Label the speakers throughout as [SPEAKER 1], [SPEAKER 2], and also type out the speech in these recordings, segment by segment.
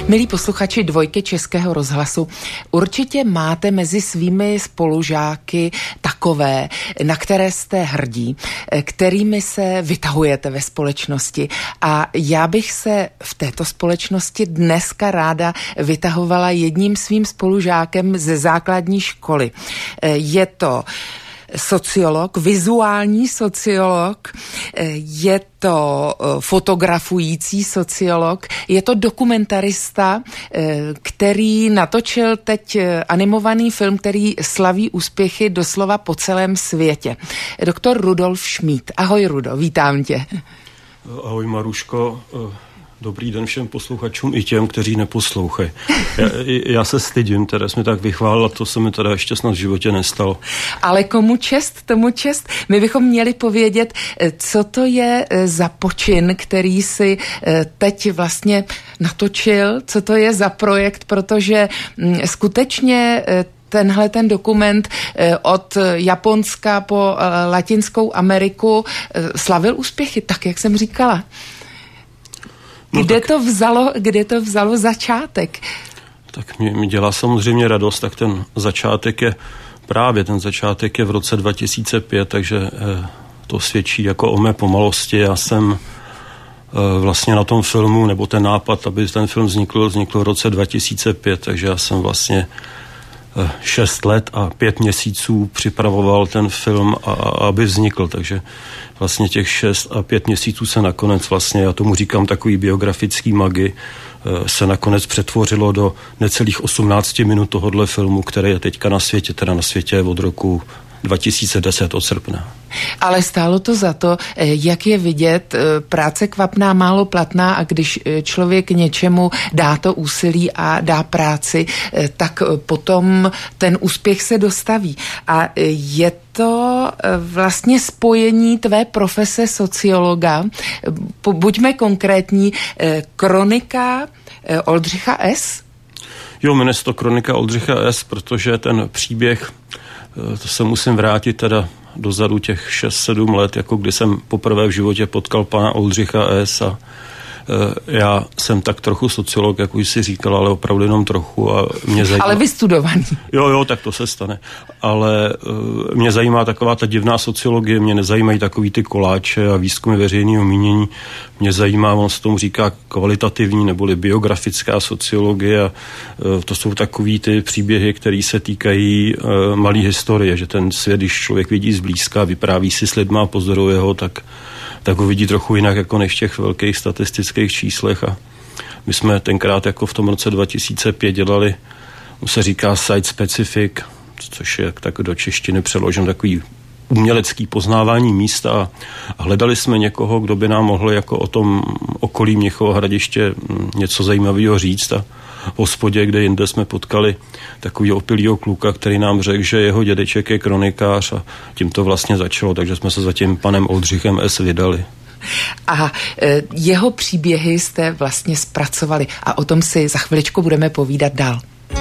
[SPEAKER 1] Milí posluchači Dvojky Českého rozhlasu, určitě máte mezi svými spolužáky takové, na které jste hrdí, kterými se vytahujete ve společnosti. A já bych se v této společnosti dneska ráda vytahovala jedním svým spolužákem ze základní školy. Je to sociolog, vizuální sociolog, je to fotografující sociolog, je to dokumentarista, který natočil teď animovaný film, který slaví úspěchy doslova po celém světě. Doktor Rudolf Šmíd. Ahoj Rudo, vítám tě.
[SPEAKER 2] Ahoj Maruško. Dobrý den všem posluchačům i těm, kteří neposlouchají. Já se stydím, teda jsi mi tak vychválila, to se mi teda ještě snad v životě nestalo.
[SPEAKER 1] Ale komu čest, tomu čest. My bychom měli povědět, co to je za počin, který si teď vlastně natočil, co to je za projekt, protože skutečně tenhle ten dokument od Japonska po Latinskou Ameriku slavil úspěchy, tak jak jsem říkala. Kde to vzalo začátek?
[SPEAKER 2] Tak mi dělá samozřejmě radost, tak ten začátek je v roce 2005, takže to svědčí jako o mé pomalosti. Já jsem vlastně na tom filmu, nebo ten nápad, aby ten film vznikl v roce 2005, takže já jsem vlastně 6 let a 5 měsíců připravoval ten film, aby vznikl, takže vlastně těch 6 a 5 měsíců se nakonec vlastně, já tomu říkám takový biografický magi, se nakonec přetvořilo do necelých 18 minut tohodle filmu, který je teďka na světě, teda na světě od roku 2010 od srpna.
[SPEAKER 1] Ale stálo to za to, jak je vidět, práce kvapná, málo platná, a když člověk něčemu dá to úsilí a dá práci, tak potom ten úspěch se dostaví. A je to vlastně spojení tvé profese sociologa, buďme konkrétní, kronika Oldřicha S?
[SPEAKER 2] Jo, jmenuje se to kronika Oldřicha S, protože ten příběh, to se musím vrátit teda dozadu těch 6-7 let, jako kdy jsem poprvé v životě potkal pana Oldřicha S. a já jsem tak trochu sociolog, jak už si říkal, ale opravdu jenom trochu. A mě zajímá...
[SPEAKER 1] Ale vystudovaný.
[SPEAKER 2] Jo, tak to se stane. Ale mě zajímá taková ta divná sociologie, mě nezajímají takový ty koláče a výzkumy veřejného mínění. Mě zajímá, on se tomu říká kvalitativní neboli biografická sociologie, a to jsou takový ty příběhy, které se týkají malé historie, že ten svět, když člověk vidí zblízka, vypráví si s lidma a pozoruje ho, tak ho vidí trochu jinak jako než v těch velkých statistických číslech. A my jsme tenkrát jako v tom roce 2005 dělali, se říká site specific, což je tak do češtiny přeložen takový umělecký poznávání místa, a hledali jsme někoho, kdo by nám mohl jako o tom okolí Mnichova Hradiště něco zajímavého říct. A v hospodě, kde jinde jsme potkali takovýho opilýho kluka, který nám řekl, že jeho dědeček je kronikář, a tím to vlastně začalo, takže jsme se za tím panem Oldřichem S. vydali.
[SPEAKER 1] A jeho příběhy jste vlastně zpracovali a o tom si za chviličku budeme povídat dál.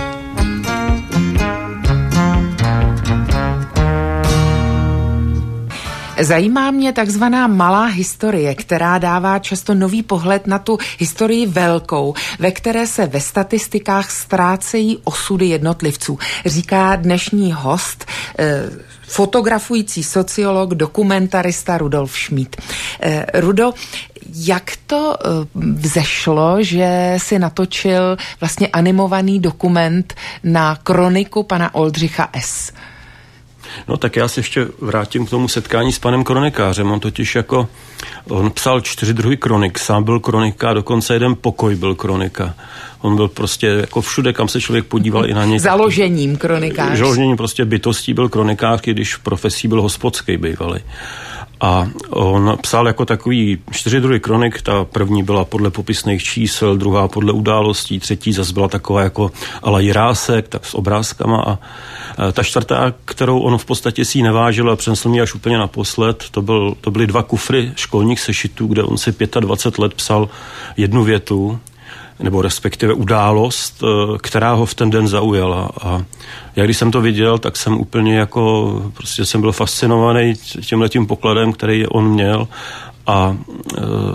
[SPEAKER 1] Zajímá mě takzvaná malá historie, která dává často nový pohled na tu historii velkou, ve které se ve statistikách ztrácejí osudy jednotlivců. Říká dnešní host, fotografující sociolog, dokumentarista Rudolf Šmíd. Rudo, jak to vzešlo, že si natočil vlastně animovaný dokument na kroniku pana Oldřicha S.?
[SPEAKER 2] No tak já se ještě vrátím k tomu setkání s panem kronikářem. On psal 4 druhy kronik, sám byl kronika, dokonce jeden pokoj byl kronika. On byl prostě jako všude, kam se člověk podíval, i na něj.
[SPEAKER 1] Založením kronikář.
[SPEAKER 2] Založením prostě bytostí byl kronikář, když v profesí byl hospodský bývalý. A on psal jako takový 4 druhy kronik, ta první byla podle popisných čísel, druhá podle událostí, třetí zase byla taková jako ala jirásek, tak s obrázkama, a ta čtvrtá, kterou on v podstatě si nevážil a přinesl mi až úplně naposled, to byly 2 kufry školních sešitů, kde on si 25 let psal jednu větu, nebo respektive událost, která ho v ten den zaujala. A já když jsem to viděl, tak jsem úplně jako, prostě jsem byl fascinovaný tímhletím pokladem, který on měl, a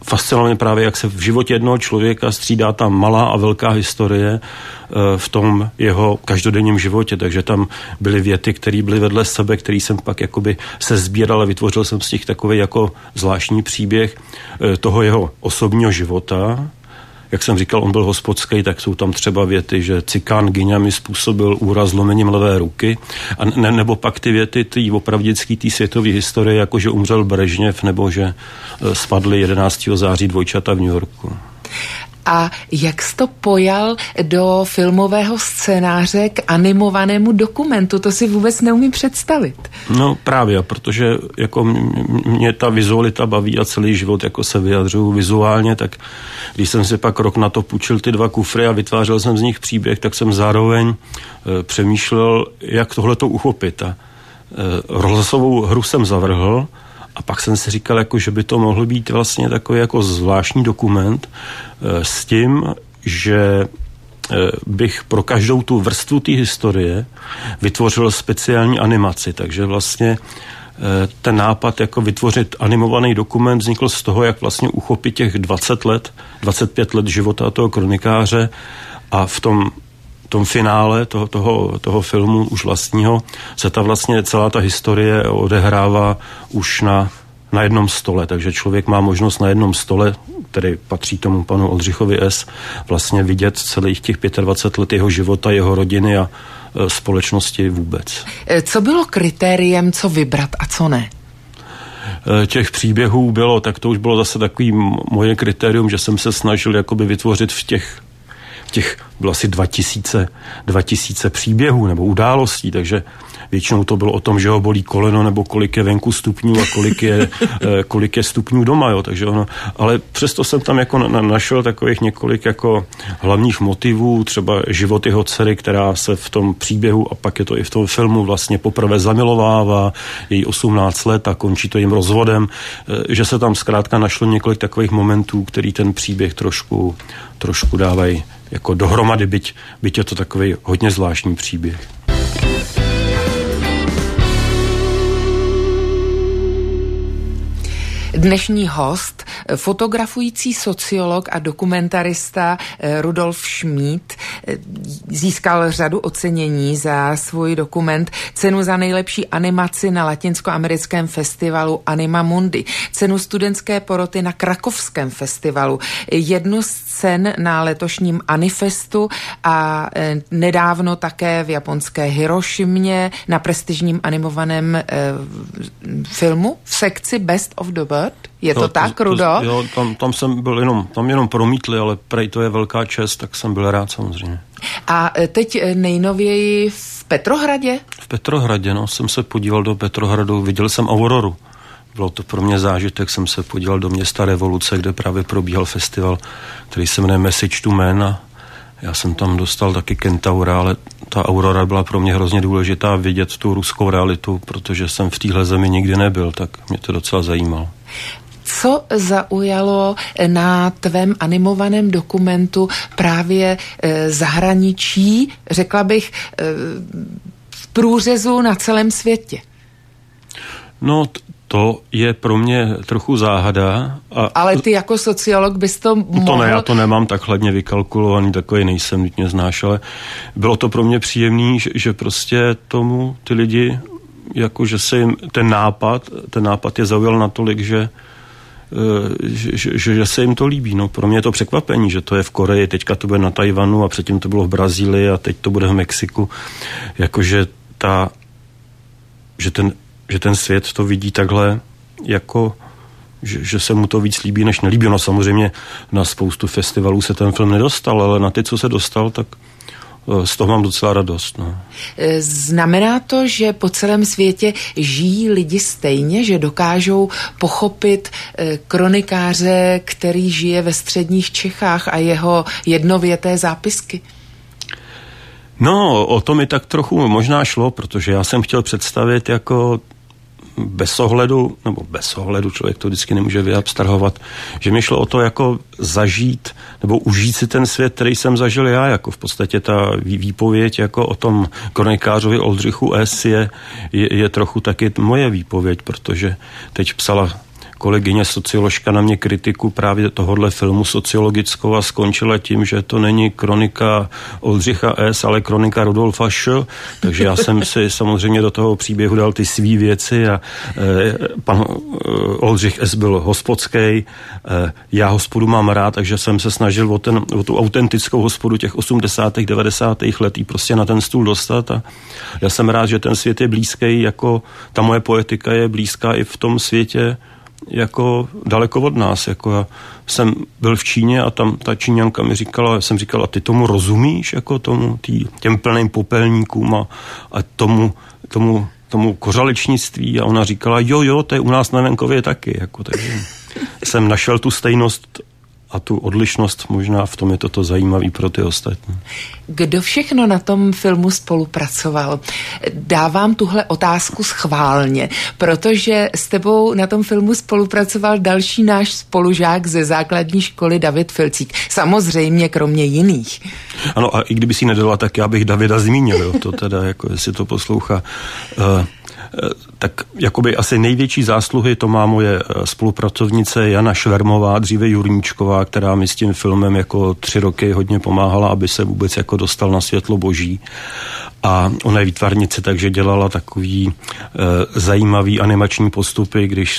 [SPEAKER 2] fascinovalo mě právě, jak se v životě jednoho člověka střídá ta malá a velká historie v tom jeho každodenním životě, takže tam byly věty, které byly vedle sebe, který jsem pak jakoby se sbíral a vytvořil jsem z těch takový jako zvláštní příběh toho jeho osobního života. Jak jsem říkal, on byl hospodský, tak jsou tam třeba věty, že cikán Gyňa mi způsobil úraz zlomením levé ruky, a nebo pak ty věty tý opravdický té světové historie, jako že umřel Brežněv, nebo že spadly 11. září dvojčata v New Yorku.
[SPEAKER 1] A jak jsi to pojal do filmového scénáře k animovanému dokumentu? To si vůbec neumím představit.
[SPEAKER 2] No právě, protože jako mě ta vizualita baví a celý život jako se vyjadřuju vizuálně, tak když jsem si pak rok na to půjčil ty 2 kufry a vytvářel jsem z nich příběh, tak jsem zároveň přemýšlel, jak tohleto uchopit. A rozhlasovou hru jsem zavrhl. A pak jsem si říkal, jako, že by to mohl být vlastně takový jako zvláštní dokument s tím, že bych pro každou tu vrstvu té historie vytvořil speciální animaci. Takže vlastně ten nápad jako vytvořit animovaný dokument vznikl z toho, jak vlastně uchopit těch 25 let života toho kronikáře a v tom finále toho filmu už vlastního se ta vlastně celá ta historie odehrává už na jednom stole, takže člověk má možnost na jednom stole, který patří tomu panu Oldřichovi S., vlastně vidět celých těch 25 let jeho života, jeho rodiny a společnosti vůbec.
[SPEAKER 1] Co bylo kritériem, co vybrat a co ne?
[SPEAKER 2] Těch příběhů bylo, tak to už bylo zase takový moje kritérium, že jsem se snažil jakoby vytvořit v těch bylo asi 2000 příběhů nebo událostí, takže většinou to bylo o tom, že ho bolí koleno nebo kolik je venku stupňů a kolik je stupňů doma, jo, takže ono, ale přesto jsem tam jako našel takových několik jako hlavních motivů, třeba život jeho dcery, která se v tom příběhu a pak je to i v tom filmu vlastně poprvé zamilovává, její 18 let a končí to jim rozvodem, že se tam zkrátka našlo několik takových momentů, který ten příběh trošku dávají jako dohromady, byť je to takový hodně zvláštní příběh.
[SPEAKER 1] Dnešní host, fotografující sociolog a dokumentarista Rudolf Šmíd, získal řadu ocenění za svůj dokument, cenu za nejlepší animaci na latinskoamerickém festivalu Anima Mundi, cenu studentské poroty na krakovském festivalu, jednu z cen na letošním Anifestu a nedávno také v japonské Hirošimě na prestižním animovaném filmu v sekci Best of the World. Je to tak, Rudo?
[SPEAKER 2] Jo, tam jsem byl jenom promítli, ale prej to je velká čest, tak jsem byl rád samozřejmě.
[SPEAKER 1] A teď nejnověji v Petrohradě?
[SPEAKER 2] V Petrohradě, jsem se podíval do Petrohradu, viděl jsem Auroru. Bylo to pro mě zážitek, jsem se podíval do města Revoluce, kde právě probíhal festival, který se jmenuje Message to Man a já jsem tam dostal taky kentaura, ale ta aurora byla pro mě hrozně důležitá vidět tu ruskou realitu, protože jsem v téhle zemi nikdy nebyl, tak mě to docela zajímalo.
[SPEAKER 1] Co zaujalo na tvém animovaném dokumentu právě zahraničí, řekla bych, v průřezu na celém světě?
[SPEAKER 2] No, to je pro mě trochu záhada.
[SPEAKER 1] Ale ty jako sociolog bys to mohl...
[SPEAKER 2] To ne, já to nemám tak hladně vykalkulovaný, takový nejsem, nutně znáš, ale bylo to pro mě příjemný, že prostě tomu ty lidi, jako že se jim ten nápad je zaujal natolik, že se jim to líbí. No, pro mě je to překvapení, že to je v Koreji, teďka to bude na Tajvanu a předtím to bylo v Brazílii a teď to bude v Mexiku. Jakože že ten svět to vidí takhle, jako, že se mu to víc líbí, než nelíbí. No samozřejmě na spoustu festivalů se ten film nedostal, ale na ty, co se dostal, tak z toho mám docela radost. No.
[SPEAKER 1] Znamená to, že po celém světě žijí lidi stejně, že dokážou pochopit kronikáře, který žije ve středních Čechách a jeho jednověté zápisky?
[SPEAKER 2] No, o to mi tak trochu možná šlo, protože já jsem chtěl představit jako bez ohledu, člověk to vždycky nemůže vyabstrahovat, že mi šlo o to jako zažít nebo užít si ten svět, který jsem zažil já, jako v podstatě ta výpověď jako o tom kronikářovi Oldřichu S. je trochu taky moje výpověď, protože teď psala kolegyně socioložka na mě kritiku právě tohohle filmu sociologickou a skončila tím, že to není kronika Oldřicha S., ale kronika Rudolfa Š., takže já jsem si samozřejmě do toho příběhu dal ty svý věci a pan Oldřich S. byl hospodský, já hospodu mám rád, takže jsem se snažil o tu autentickou hospodu těch 80. 90. let jí prostě na ten stůl dostat a já jsem rád, že ten svět je blízký, jako ta moje poetika je blízká i v tom světě jako daleko od nás. Jako já jsem byl v Číně a tam ta Číňanka mi říkala, jsem říkal, a ty tomu rozumíš, jako těm plným popelníkům a tomu kořalečnictví a ona říkala, jo, to je u nás na venkově taky. Jako, takže jsem našel tu stejnost a tu odlišnost, možná v tom je toto zajímavý pro ty ostatní.
[SPEAKER 1] Kdo všechno na tom filmu spolupracoval? Dávám tuhle otázku schválně, protože s tebou na tom filmu spolupracoval další náš spolužák ze základní školy David Filcík. Samozřejmě kromě jiných.
[SPEAKER 2] Ano, a i kdyby si nedala, tak já bych Davida zmínil, jo, to teda, jako jestli to poslouchá. Tak jakoby asi největší zásluhy to má moje spolupracovnice Jana Švermová, dříve Jurníčková, která mi s tím filmem jako 3 roky hodně pomáhala, aby se vůbec jako dostal na světlo boží. A ona je výtvarnice, takže dělala takový zajímavý animační postupy, když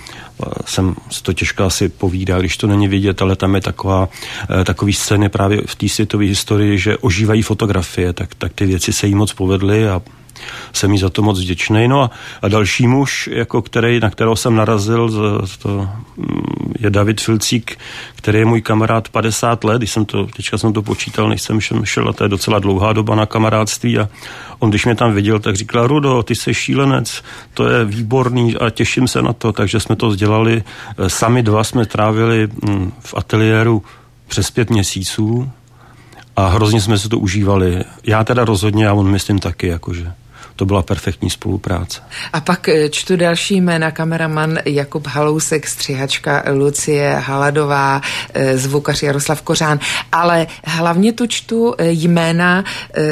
[SPEAKER 2] jsem to těžko asi povídá, když to není vidět, ale tam je takový scény právě v té světové historii, že ožívají fotografie, tak ty věci se jí moc povedly a jsem jí za to moc vděčný. No a další muž, jako na kterého jsem narazil, to je David Filcík, který je můj kamarád 50 let, teďka jsem to počítal, než jsem šel, a to je docela dlouhá doba na kamarádství a on, když mě tam viděl, tak říkal, Rudo, ty jsi šílenec, to je výborný a těším se na to, takže jsme to dělali, sami dva jsme trávili v ateliéru přes 5 měsíců a hrozně jsme se to užívali. Já teda rozhodně a on myslím taky, jakože to byla perfektní spolupráce.
[SPEAKER 1] A pak čtu další jména, kameraman Jakub Halousek, střihačka Lucie Haladová, zvukař Jaroslav Kořán, ale hlavně tu čtu jména,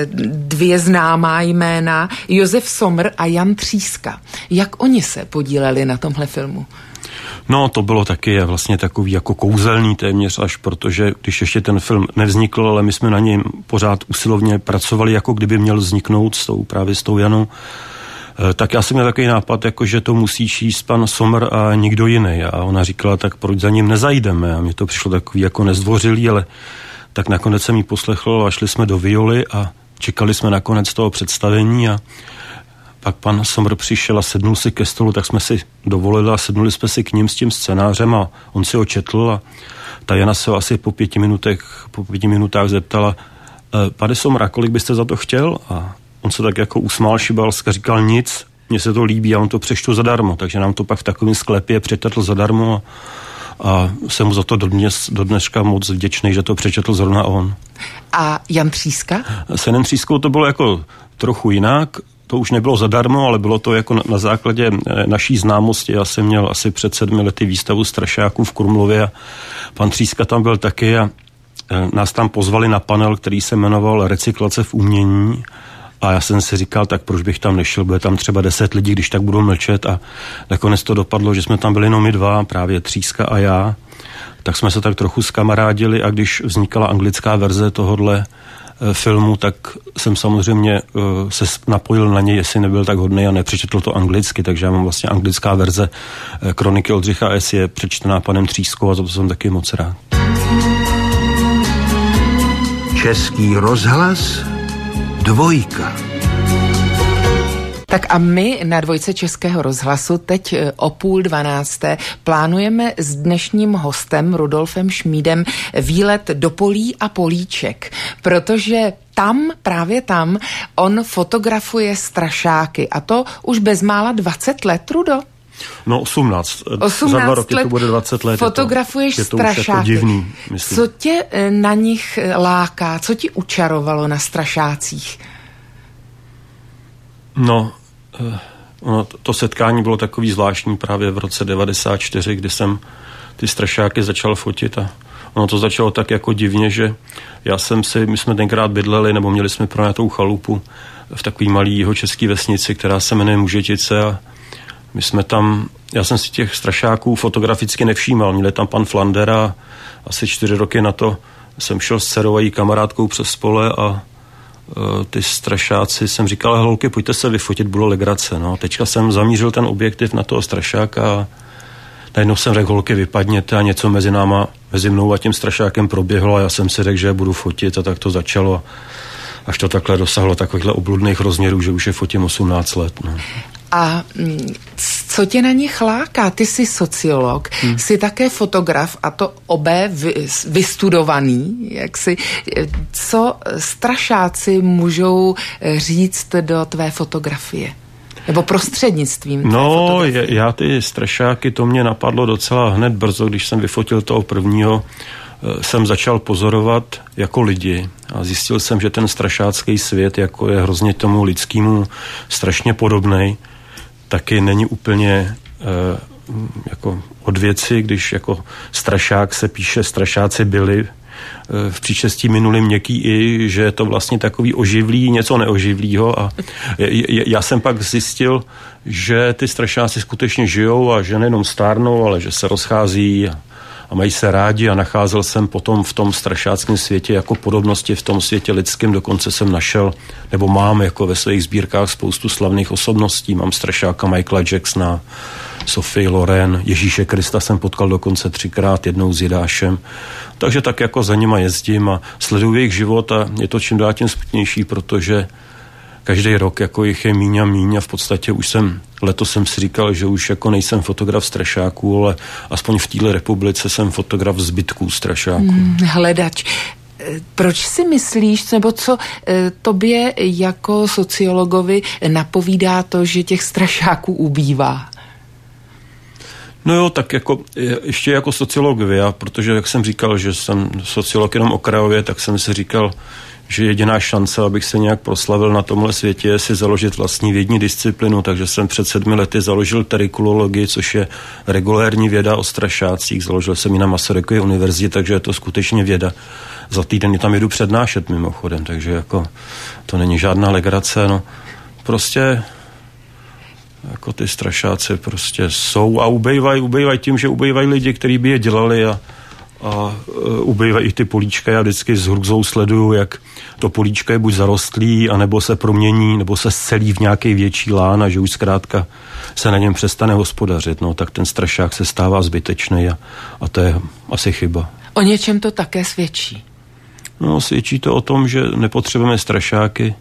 [SPEAKER 1] 2 známá jména, Josef Somr a Jan Tříska. Jak oni se podíleli na tomhle filmu?
[SPEAKER 2] No, to bylo taky vlastně takový jako kouzelný téměř až, protože když ještě ten film nevznikl, ale my jsme na něm pořád usilovně pracovali, jako kdyby měl vzniknout právě s tou Janou, tak já jsem měl takový nápad, jako že to musí číst pan Somr a nikdo jiný. A ona říkala, tak proč za ním nezajdeme? A mně to přišlo takový jako nezdvořilý, ale tak nakonec jsem jí poslechl a šli jsme do Violy a čekali jsme nakonec toho představení a pak pan Somr přišel a sednul si ke stolu, tak jsme si dovolili a sednuli jsme si k ním s tím scénářem a on si ho četl a ta Jana se ho asi po 5 minutách zeptala, pane Somra, kolik byste za to chtěl? A on se tak jako usmál šibalska, říkal nic, mně se to líbí a on to přečtu zadarmo, takže nám to pak v takovém sklepě přečetl zadarmo a jsem mu za to do dneška moc vděčný, že to přečetl zrovna on.
[SPEAKER 1] A Jan Tříska?
[SPEAKER 2] S Janem Třískou to bylo jako trochu jinak. To už nebylo zadarmo, ale bylo to jako na základě naší známosti. Já jsem měl asi před 7 lety výstavu strašáků v Krumlově a pan Tříska tam byl taky a nás tam pozvali na panel, který se jmenoval Recyklace v umění a já jsem si říkal, tak proč bych tam nešel, bude tam třeba 10 lidí, když tak budou mlčet a nakonec to dopadlo, že jsme tam byli jenom my 2, právě Tříska a já, tak jsme se tak trochu zkamarádili a když vznikala anglická verze tohodle filmu, tak jsem samozřejmě se napojil na něj, jestli nebyl tak hodný a nepřečetl to anglicky, takže já mám vlastně anglická verze kroniky Oldřicha S. je přečtená panem Třískou a za to jsem taky moc rád.
[SPEAKER 3] Český rozhlas 2.
[SPEAKER 1] Tak a my na 2 Českého rozhlasu teď o 11:30 plánujeme s dnešním hostem Rudolfem Šmídem výlet do polí a políček, protože právě tam, on fotografuje strašáky a to už bezmála 20 let, Rudo.
[SPEAKER 2] No 18 za 2 roky to bude 20 let.
[SPEAKER 1] Fotografuješ strašáky.
[SPEAKER 2] Jako divný, myslím.
[SPEAKER 1] Co tě na nich láká? Co ti učarovalo na strašácích?
[SPEAKER 2] No, to setkání bylo takový zvláštní právě v roce 94, kdy jsem ty strašáky začal fotit a ono to začalo tak jako divně, že my jsme tenkrát bydleli, nebo měli jsme pronajatou chalupu v takový malý jihočeský vesnici, která se jmenuje Mužetice a My jsme tam, já jsem si těch strašáků fotograficky nevšímal, měl tam pan Flander a asi 4 roky na to jsem šel s dcerou a jí kamarádkou přes pole a ty strašáci jsem říkal, holky, pojďte se vyfotit, bylo legrace. No. Teďka jsem zamířil ten objektiv na toho strašáka a najednou jsem řekl, holky, vypadněte a něco mezi mnou a tím strašákem proběhlo a já jsem si řekl, že budu fotit a tak to začalo. Až to takhle dosahlo takovýchhle obludných rozměrů, že už je fotím 18 let. No.
[SPEAKER 1] A co tě na nich láká? Ty jsi sociolog, jsi také fotograf a to obé vystudovaný. Co strašáci můžou říct do tvé fotografie? Nebo prostřednictvím tvé fotografie? Já ty strašáky, to mě napadlo docela hned brzo, když jsem vyfotil toho prvního, jsem začal pozorovat jako lidi a zjistil jsem, že ten strašácký svět jako je hrozně tomu lidskému strašně podobnej, taky není úplně jako od věci, když jako strašák se píše strašáci byli v příčestí minulým měkký i, že je to vlastně takový oživlý, něco neoživlýho a já jsem pak zjistil, že ty strašáci skutečně žijou a že nejenom stárnou, ale že se rozchází a mají se rádi a nacházel jsem potom v tom strašáckém světě jako podobnosti v tom světě lidském, dokonce jsem našel, nebo mám jako ve svých sbírkách spoustu slavných osobností, mám strašáka Michaela Jacksona, Sophie Loren, Ježíše Krista jsem potkal dokonce 3krát, jednou s Jidášem, takže tak jako za nima jezdím a sleduju jejich život a je to čím dál tím smutnější, protože každý rok jako jich je míň a míň a v podstatě letos jsem si říkal, že už jako nejsem fotograf strašáků, ale aspoň v téhle republice jsem fotograf zbytků strašáků. Hledač. Proč si myslíš, nebo co tobě jako sociologovi napovídá to, že těch strašáků ubývá?
[SPEAKER 2] No jo, tak jako ještě jako sociolog protože jak jsem říkal, že jsem sociolog jenom okrajově, tak jsem si říkal, že jediná šance, abych se nějak proslavil na tomhle světě, je si založit vlastní vědní disciplinu, takže jsem před 7 lety založil terikulologii, což je regulérní věda o strašácích. Založil jsem ji na Masarykově univerzitě, takže je to skutečně věda. Za týden tam jedu přednášet mimochodem, takže jako to není žádná legrace, no. Prostě jako ty strašáci prostě jsou a ubejvají tím, že ubejvají lidi, kteří by je dělali a ubejvají i ty políčka. Já vždycky s hrůzou sleduju, jak to políčka je buď zarostlý, anebo se promění, nebo se scelí v nějaký větší lán a že už zkrátka se na něm přestane hospodařit. No, tak ten strašák se stává zbytečný a to je asi chyba.
[SPEAKER 1] O něčem to také svědčí?
[SPEAKER 2] No, svědčí to o tom, že nepotřebujeme strašáky.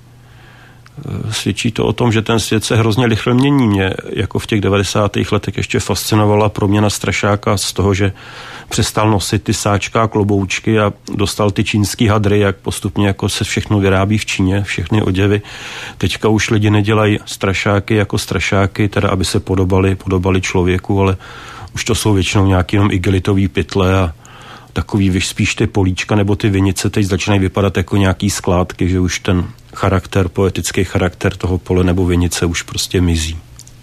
[SPEAKER 2] Svědčí to o tom, že ten svět se hrozně rychle mění. Mě jako v těch 90. letech ještě fascinovala proměna strašáka z toho, že přestal nosit ty sáčka a kloboučky a dostal ty čínský hadry, jak postupně jako se všechno vyrábí v Číně, všechny oděvy. Teďka už lidi nedělají strašáky jako strašáky, teda aby se podobali člověku, ale už to jsou většinou nějaký jenom igelitový pytle a takový spíš ty políčka nebo ty vinice teď začínají vypadat jako nějaký skládky, že už ten charakter, poetický charakter toho pole nebo vinice už prostě mizí.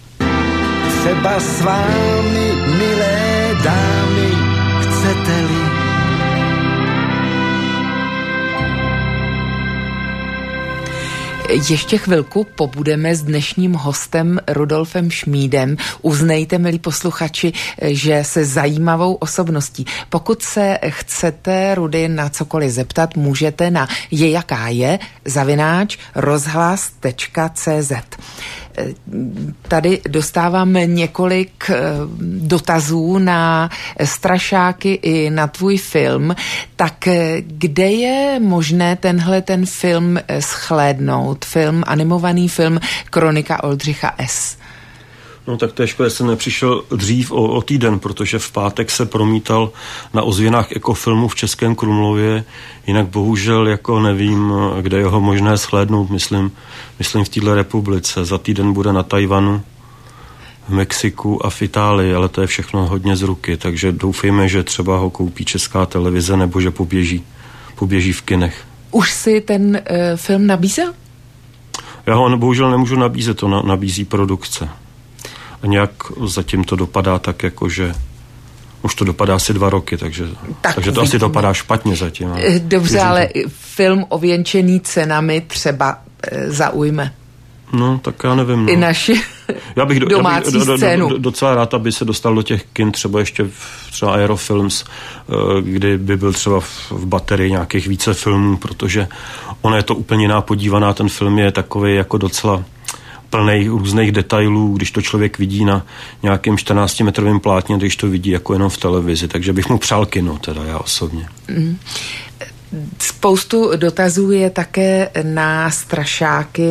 [SPEAKER 4] Třeba s vámi, milé dámy, chcete-li.
[SPEAKER 1] Ještě chvilku pobudeme s dnešním hostem Rudolfem Šmídem. Uznejte, milí posluchači, že se zajímavou osobností. Pokud se chcete Rudy na cokoliv zeptat, můžete na @rozhlas.cz. Tady dostávám několik dotazů na strašáky i na tvůj film. Tak kde je možné ten film shlédnout? Animovaný film Kronika Oldřicha S.
[SPEAKER 2] No tak to je škoda, jsem nepřišel dřív o týden, protože v pátek se promítal na ozvěnách ekofilmu v Českém Krumlově, jinak bohužel jako nevím, kde je ho možné shlédnout, myslím v této republice. Za týden bude na Tajvanu, v Mexiku a v Itálii, ale to je všechno hodně z ruky, takže doufejme, že třeba ho koupí Česká televize nebo že poběží v kinech.
[SPEAKER 1] Už si ten film nabízel?
[SPEAKER 2] Já ho bohužel nemůžu nabízet, to nabízí produkce. A nějak zatím to dopadá tak, jako že už to dopadá asi 2 roky, takže to asi dopadá špatně zatím.
[SPEAKER 1] Dobře, ale film ověnčený cenami třeba zaujme.
[SPEAKER 2] No, tak já nevím. No.
[SPEAKER 1] I naši Já bych
[SPEAKER 2] docela rád, aby se dostal do těch kin, třeba ještě třeba Aerofilms, kdy by byl třeba v baterii nějakých více filmů, protože ona je to úplně jiná podívaná, ten film je takový jako docela plnej různých detailů, když to člověk vidí na nějakém 14-metrovém plátně, když to vidí jako jenom v televizi, takže bych mu přál kino, teda já osobně.
[SPEAKER 1] Spoustu dotazů je také na strašáky.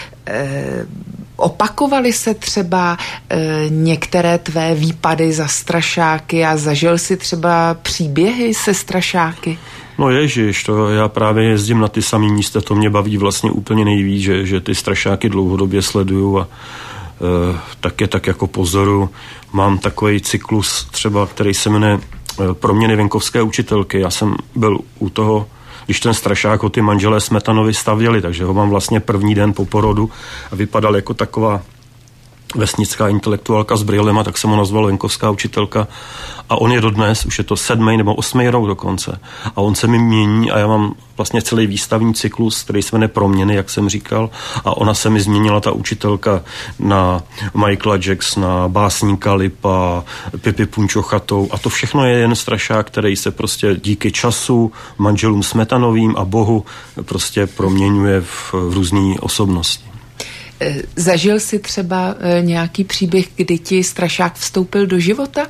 [SPEAKER 1] Opakovaly se třeba některé tvé výpady za strašáky a zažil si třeba příběhy se strašáky?
[SPEAKER 2] No ježiš, to já právě jezdím na ty samý místa, to mě baví vlastně úplně nejvíc, že ty strašáky dlouhodobě sleduju a tak jako pozoru. Mám takový cyklus třeba, který se jmenuje Proměny venkovské učitelky. Já jsem byl u toho, když ten strašák ho ty manželé Smetanovi stavěli, takže ho mám vlastně první den po porodu a vypadal jako taková vesnická intelektuálka s brýlema, tak jsem ho nazval venkovská učitelka a on je dodnes, už je to 7. nebo 8. rok dokonce a on se mi mění a já mám vlastně celý výstavní cyklus, který se jmenuje Proměny, jak jsem říkal, a ona se mi změnila, ta učitelka, na Michaela Jacksona, básníka Lipa, Pipi Punčochatou a to všechno je jen strašák, který se prostě díky času, manželům Smetanovým a Bohu prostě proměňuje v různý osobnosti.
[SPEAKER 1] Zažil jsi třeba nějaký příběh, kdy ti strašák vstoupil do života?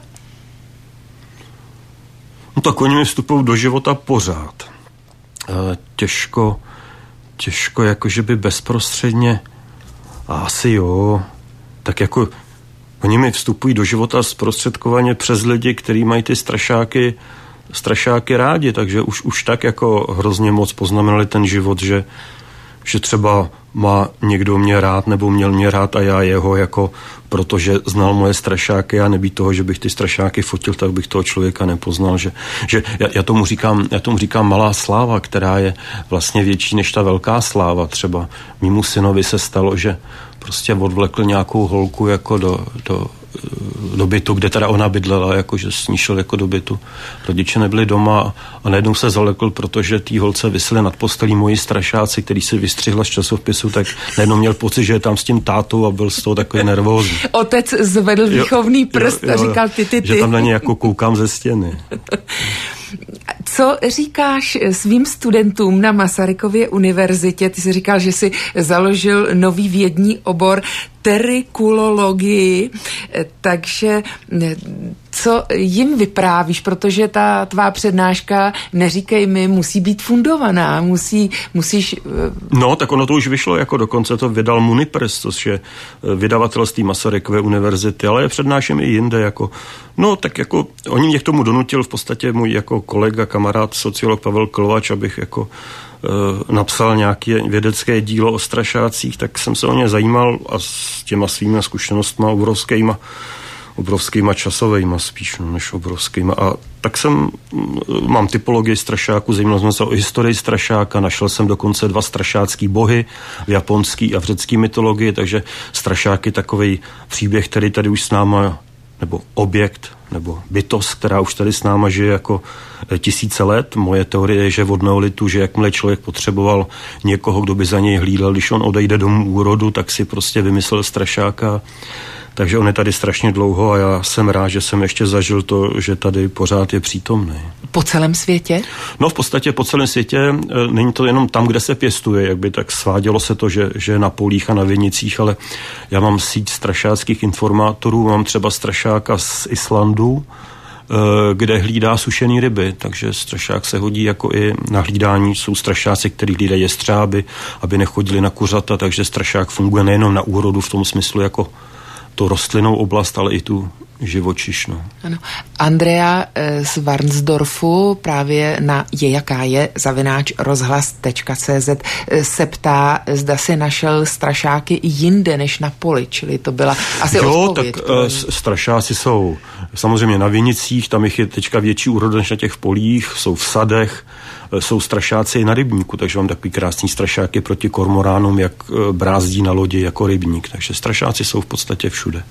[SPEAKER 2] No tak oni mi vstupují do života pořád. Těžko jako, že by bezprostředně, asi jo, tak jako oni mi vstupují do života zprostředkovaně přes lidi, kteří mají ty strašáky rádi, takže už tak jako hrozně moc poznamenali ten život, že třeba má někdo mě rád nebo měl mě rád a já jeho, jako protože znal moje strašáky a nebýt toho, že bych ty strašáky fotil, tak bych toho člověka nepoznal, že já tomu říkám malá sláva, která je vlastně větší než ta velká sláva. Třeba mému synovi se stalo, že prostě odvlekl nějakou holku jako do bytu, kde teda ona bydlela, jakože s ní šel jako do bytu. Rodiče nebyli doma a najednou se zalekl, protože tý holce visely nad postelí moji strašáci, který si vystřihla z časopisu, tak najednou měl pocit, že je tam s tím tátou a byl z toho takový nervózní.
[SPEAKER 1] Otec zvedl výchovný prst a říkal ty.
[SPEAKER 2] Že tam na ně jako koukám ze stěny.
[SPEAKER 1] Co říkáš svým studentům na Masarykově univerzitě? Ty jsi říkal, že jsi založil nový vědní obor terikulologii, takže co jim vyprávíš, protože ta tvá přednáška, neříkej mi, musí být fundovaná, musíš...
[SPEAKER 2] No, tak ono to už vyšlo, jako dokonce to vydal Munipers, což je vydavatelství Masarykové univerzity, ale je přednáším i jinde, jako, no, tak jako, oni mě k tomu donutil v podstatě můj jako kolega, kamarád, sociolog Pavel Klovač, abych jako napsal nějaké vědecké dílo o strašácích, tak jsem se o ně zajímal a s těma svými zkušenostmi obrovskýma časovejma spíš než obrovskýma. A tak mám typologii strašáku, zajímal jsem se o historii strašáka, našel jsem dokonce 2 strašácký bohy v japonský a v řecký mytologii, takže strašák je takovej příběh, který tady už s náma, nebo objekt, nebo bytost, která už tady s náma žije jako tisíce let. Moje teorie je, že od neolitu, že jakmile člověk potřeboval někoho, kdo by za něj hlídal, když on odejde domů úrodu, tak si prostě vymyslel strašáka. Takže on je tady strašně dlouho a já jsem rád, že jsem ještě zažil to, že tady pořád je přítomný.
[SPEAKER 1] Po celém světě?
[SPEAKER 2] No v podstatě po celém světě, není to jenom tam, kde se pěstuje, jak by tak svádělo se to, že na polích a na vinicích, ale já mám síť strašáckých informátorů, mám třeba strašáka z Islandu, kde hlídá sušený ryby, takže strašák se hodí jako i na hlídání. Jsou strašáci, kteří hlídají jestřáby, aby nechodili na kuřata, takže strašák funguje nejenom na úrodu v tom smyslu jako tu rostlinnou oblast, ale i tu živočišnou.
[SPEAKER 1] Ano. Andrea z Varnsdorfu právě na @rozhlas.cz se ptá, zda si našel strašáky i jinde než na poli, čili to byla asi odpověď.
[SPEAKER 2] Tak strašáci jsou samozřejmě na vinicích, tam jich je teďka větší úroda než na těch polích, jsou v sadech, jsou strašáci i na rybníku, takže mám takový krásný strašáky proti kormoránům, jak brázdí na lodi jako rybník, takže strašáci jsou v podstatě všude.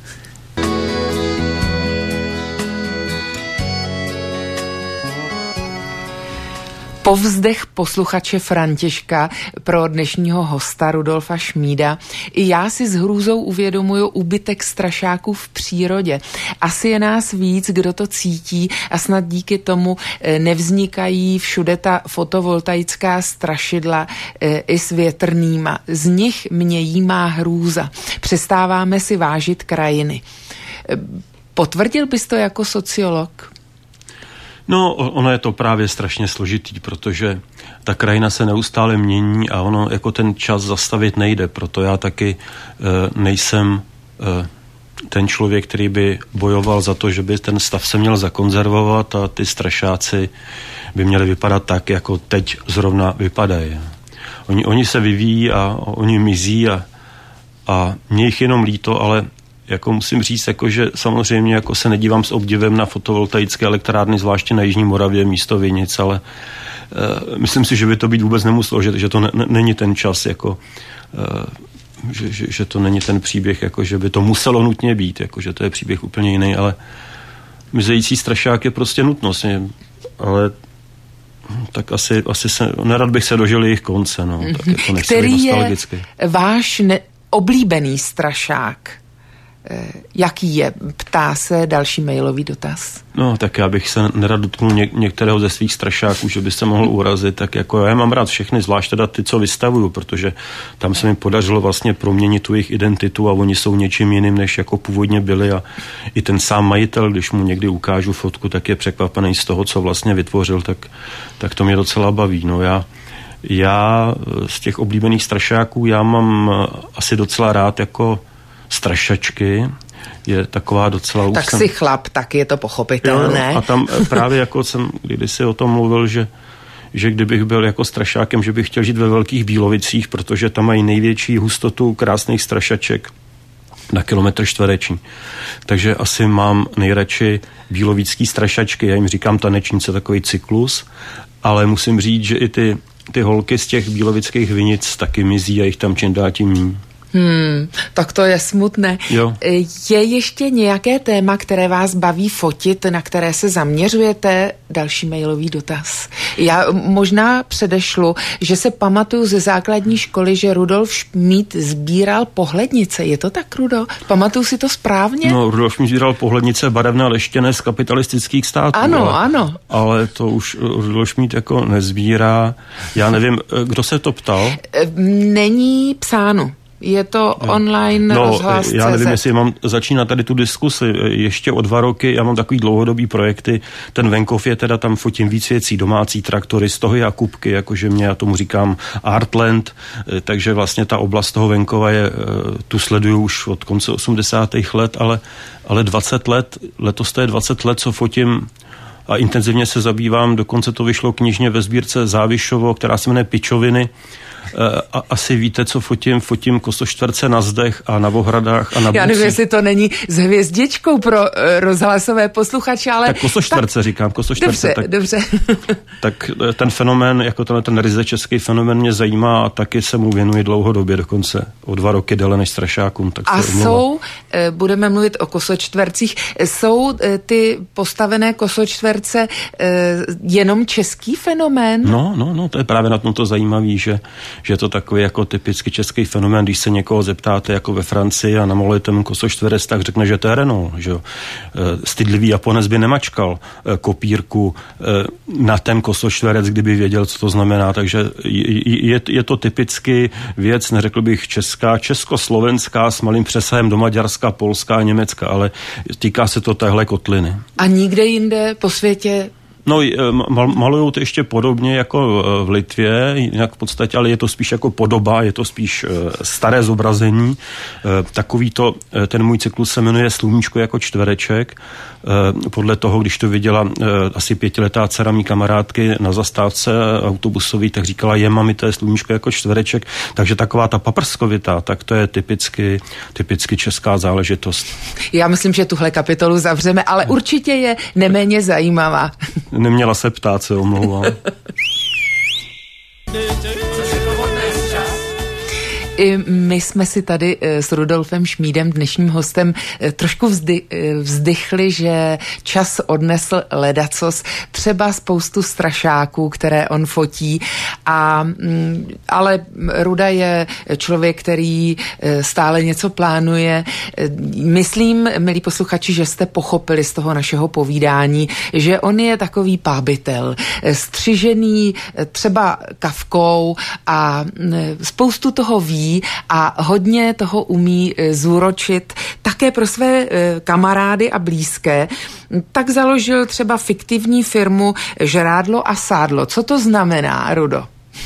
[SPEAKER 1] povzdech posluchače Františka pro dnešního hosta Rudolfa Šmída. I já si s hrůzou uvědomuju úbytek strašáků v přírodě. Asi je nás víc, kdo to cítí a snad díky tomu nevznikají všude ta fotovoltaická strašidla i s větrnýma. Z nich mě jímá hrůza. Přestáváme si vážit krajiny. Potvrdil bys to jako sociolog?
[SPEAKER 2] No, ono je to právě strašně složitý, protože ta krajina se neustále mění a ono jako ten čas zastavit nejde, proto já taky nejsem ten člověk, který by bojoval za to, že by ten stav se měl zakonzervovat a ty strašáci by měli vypadat tak, jako teď zrovna vypadají. Oni se vyvíjí a oni mizí a mě jich jenom líto, ale jako musím říct, jako, že samozřejmě jako se nedívám s obdivem na fotovoltaické elektrárny, zvláště na Jižní Moravě místo Vinic, ale myslím si, že by to být vůbec nemuselo, že to není ten čas, jako, že to není ten příběh, jako, že by to muselo nutně být, jako, že to je příběh úplně jiný, ale mizející strašák je prostě nutnost, ale tak asi se, nerad bych se dožil jejich konce, no, tak jako
[SPEAKER 1] který je váš oblíbený strašák? Jaký je? Ptá se další mailový dotaz.
[SPEAKER 2] No, tak já bych se nerad dotknul některého ze svých strašáků, že by se mohl urazit, tak jako já mám rád všechny, zvlášť teda ty, co vystavuju, protože tam se mi podařilo vlastně proměnit tu jejich identitu a oni jsou něčím jiným, než jako původně byli a i ten sám majitel, když mu někdy ukážu fotku, tak je překvapený z toho, co vlastně vytvořil, tak to mě docela baví. No já z těch oblíbených strašáků, já mám asi docela rád jako strašačky, je taková docela...
[SPEAKER 1] Tak si chlap, tak je to pochopitelné.
[SPEAKER 2] Jo, a tam právě jako jsem kdysi o tom mluvil, že kdybych byl jako strašákem, že bych chtěl žít ve Velkých Bílovicích, protože tam mají největší hustotu krásných strašaček na kilometr čtvereční. Takže asi mám nejradši bílovický strašačky, já jim říkám tanečnice, takový cyklus, ale musím říct, že i ty holky z těch bílovických Vinic taky mizí a jich tam čím dál tím míň.
[SPEAKER 1] Tak to je smutné.
[SPEAKER 2] Jo.
[SPEAKER 1] Je ještě nějaké téma, které vás baví fotit, na které se zaměřujete? Další mailový dotaz. Já možná předešlu, že se pamatuju ze základní školy, že Rudolf Šmíd sbíral pohlednice. Je to tak, Rudo? Pamatuju si to správně?
[SPEAKER 2] No, Rudolf Šmíd sbíral pohlednice barevné leštěné z kapitalistických států.
[SPEAKER 1] Ano.
[SPEAKER 2] Ale to už Rudolf Šmíd jako nezbírá. Já nevím, kdo se to ptal?
[SPEAKER 1] Není psáno. Je to online rozhlas.cz.
[SPEAKER 2] Já nevím, jestli mám začínat tady tu diskusi. Ještě o 2 roky, já mám takový dlouhodobý projekty. Ten venkov je teda, tam fotím víc věcí, domácí traktory, stohy Jakubky, jakože já tomu říkám Artland, takže vlastně ta oblast toho venkova tu sleduju už od konce 80. let, ale 20 let, letos to je 20 let, co fotím a intenzivně se zabývám, dokonce to vyšlo knižně ve sbírce Závišovo, která se jmenuje Pičoviny. A asi víte, co fotím kosoštverce na zdech a na ohradách a na bucích. Já nevím,
[SPEAKER 1] jestli to není s hvězdičkou pro rozhlasové posluchače, ale...
[SPEAKER 2] Tak kosoštverce říkám, kosoštverce.
[SPEAKER 1] Dobře.
[SPEAKER 2] Tak ten fenomén, jako ten ryze český fenomén mě zajímá a taky se mu věnuji dlouhodobě, dokonce o 2 roky déle než strašákům. Tak
[SPEAKER 1] a budeme mluvit o kosočtvercích, jsou ty postavené kosočtverce jenom český fenomén?
[SPEAKER 2] No, to je právě na tom to zajímavý, že je to takový jako typicky český fenomén, když se někoho zeptáte jako ve Francii a namalujete mu kosoštverec, tak řekne, že to je Renault, že jo. Stydlivý Japonec by nemačkal kopírku na ten kosoštverec, kdyby věděl, co to znamená, takže je to typicky věc, neřekl bych československá s malým přesahem do Maďarska, Polska, Německa, ale týká se to téhle kotliny.
[SPEAKER 1] A nikde jinde po světě?
[SPEAKER 2] No, malujou to ještě podobně jako v Litvě, jinak v podstatě, ale je to spíš jako podoba, je to spíš staré zobrazení. Ten můj cyklus se jmenuje Sluníčko jako čtvereček. Podle toho, když to viděla asi 5letá dcera mý kamarádky na zastávce autobusový, tak říkala, mami, to je sluníčko jako čtvereček. Takže taková ta paprskovitá, tak to je typicky česká záležitost. Já
[SPEAKER 1] myslím, že tuhle kapitolu zavřeme, ale určitě je neméně zajímavá.
[SPEAKER 2] Neměla se ptát, se omlouvám.
[SPEAKER 1] I my jsme si tady s Rudolfem Šmídem, dnešním hostem, trošku vzdychli, že čas odnesl ledacos, třeba spoustu strašáků, které on fotí, ale Ruda je člověk, který stále něco plánuje. Myslím, milí posluchači, že jste pochopili z toho našeho povídání, že on je takový pábitel, střižený třeba kavkou a spoustu toho ví a hodně toho umí zúročit také pro své kamarády a blízké. Tak založil třeba fiktivní firmu Žrádlo a sádlo. Co to znamená, Rudo?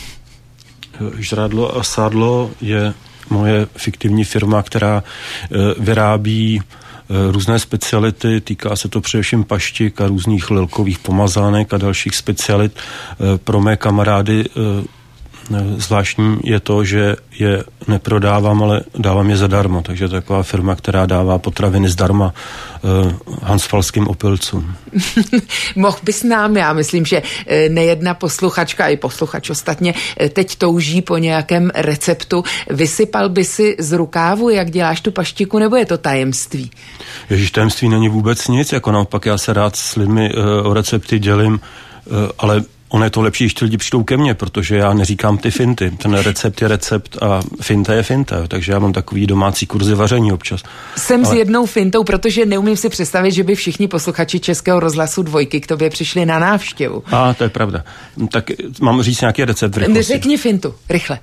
[SPEAKER 2] Žrádlo a sádlo je moje fiktivní firma, která vyrábí různé speciality, týká se to především paštik a různých lilkových pomazánek a dalších specialit. Pro mé kamarády zvláštní je to, že je neprodávám, ale dávám je zadarmo. Takže to je taková firma, která dává potraviny zdarma hansfalským opilcům.
[SPEAKER 1] Mohl bys nám, já myslím, že nejedna posluchačka i posluchač ostatně teď touží po nějakém receptu. Vysypal by si z rukávu, jak děláš tu paštiku, nebo je to tajemství?
[SPEAKER 2] Ježíš, tajemství není vůbec nic, jako naopak já se rád s lidmi o recepty dělím, ale ono je to lepší, když ty lidi přijdou ke mně, protože já neříkám ty finty. Ten recept je recept a finta je finta, takže já mám takový domácí kurzy vaření občas.
[SPEAKER 1] Jsem s jednou fintou, protože neumím si představit, že by všichni posluchači Českého rozhlasu Dvojky k tobě přišli na návštěvu.
[SPEAKER 2] To je pravda. Tak mám říct nějaký recept v rychlosti.
[SPEAKER 1] Řekni fintu, rychle.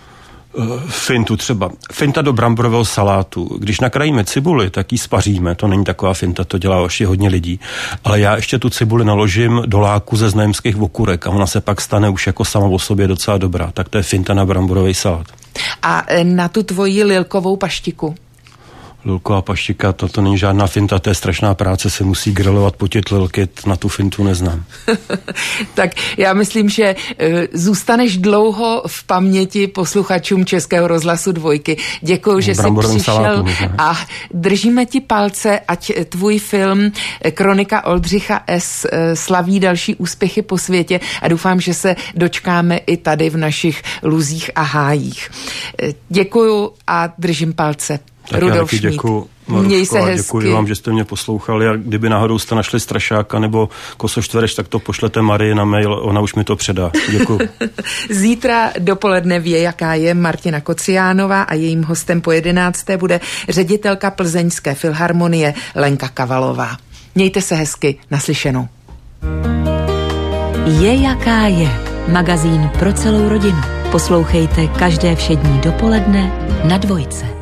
[SPEAKER 2] Fintu třeba. Finta do bramborového salátu. Když nakrájíme cibuli, tak ji spaříme. To není taková finta, to dělá ještě hodně lidí. Ale já ještě tu cibuli naložím do láku ze znojemských okurek a ona se pak stane už jako sama o sobě docela dobrá. Tak to je finta na bramborový salát.
[SPEAKER 1] A na tu tvoji lilkovou paštiku?
[SPEAKER 2] Lilková paštika, to není žádná finta, to je strašná práce, se musí grilovat, potit lilky, na tu fintu neznám.
[SPEAKER 1] Tak já myslím, že zůstaneš dlouho v paměti posluchačům Českého rozhlasu Dvojky. Děkuju, že jsi přišel a držíme ti palce, ať tvůj film Kronika Oldřicha S. slaví další úspěchy po světě a doufám, že se dočkáme i tady v našich luzích a hájích. Děkuju a držím palce.
[SPEAKER 2] Tak
[SPEAKER 1] Rudolf
[SPEAKER 2] já taky děkuju,
[SPEAKER 1] Měj se hezky.
[SPEAKER 2] Děkuji vám, že jste mě poslouchali a kdyby náhodou jste našli strašáka nebo kosoštvereš, tak to pošlete Marii na mail, ona už mi to předá. Děkuju.
[SPEAKER 1] Zítra dopoledne ví, jaká je Martina Kociánová a jejím hostem po 11. bude ředitelka Plzeňské filharmonie Lenka Kavalová. Mějte se hezky, naslyšenou.
[SPEAKER 5] Je jaká je. Magazín pro celou rodinu. Poslouchejte každé všední dopoledne na Dvojce.